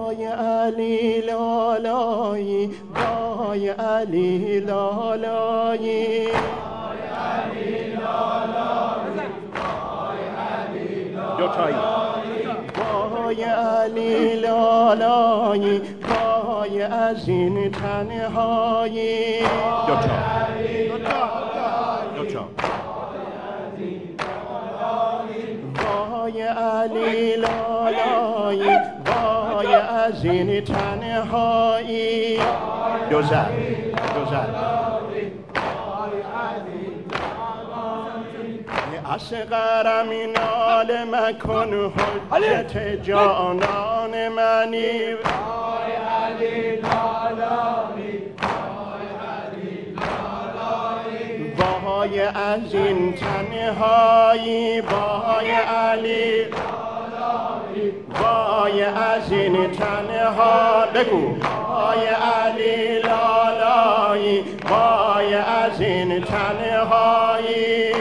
وای علی لالایی وای علی لالایی دوتایی وای علی لالایی وای از این تنهایی دوتا وای علی لالایی وای از این تنهایی دو زد اصغرم نال مکن حجت جانان منی وای علی لالایی وای از این تنهایی وای علی وای از این تنها بگو وای علی لالایی وای از این تنهایی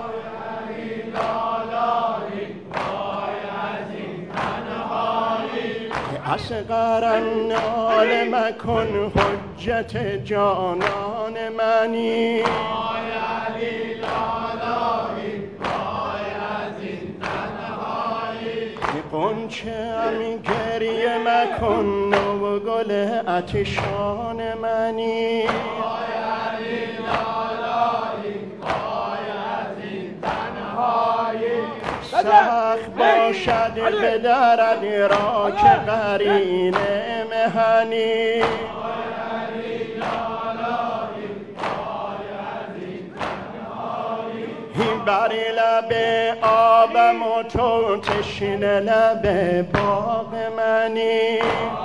اصغرم نال مکن حجت جانان منی وای علی لالایی وای از این تنهایی قنچه امی گریه مکن نو گل عطشان منی وای علی لالایی وای از این تنهایی سخت باشد به درد را که قرین مهنی بر لب آبم و تو تشنه لب باغ منی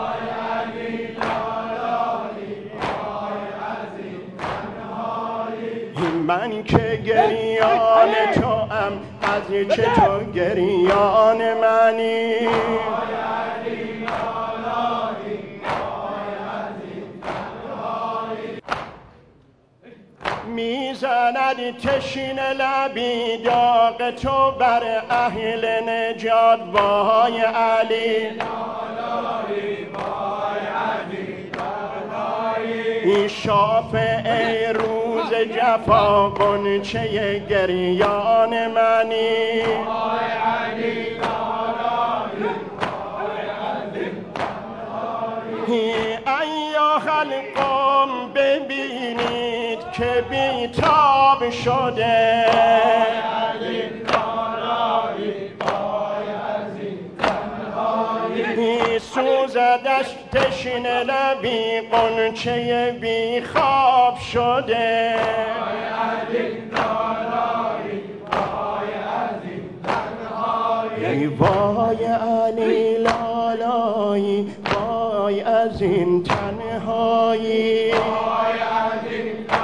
من که گریان تو ام از چه تو گریان منی میزند تشنه لبی داغ تو بر اهل نجات وای علی این شافع روز جفا غنچه گریان منی ایها القوم ببینید که بیتاب شده سوزدش تشنه لبی غنچه بی خواب شده وای علی لالایی وای از این تنهایی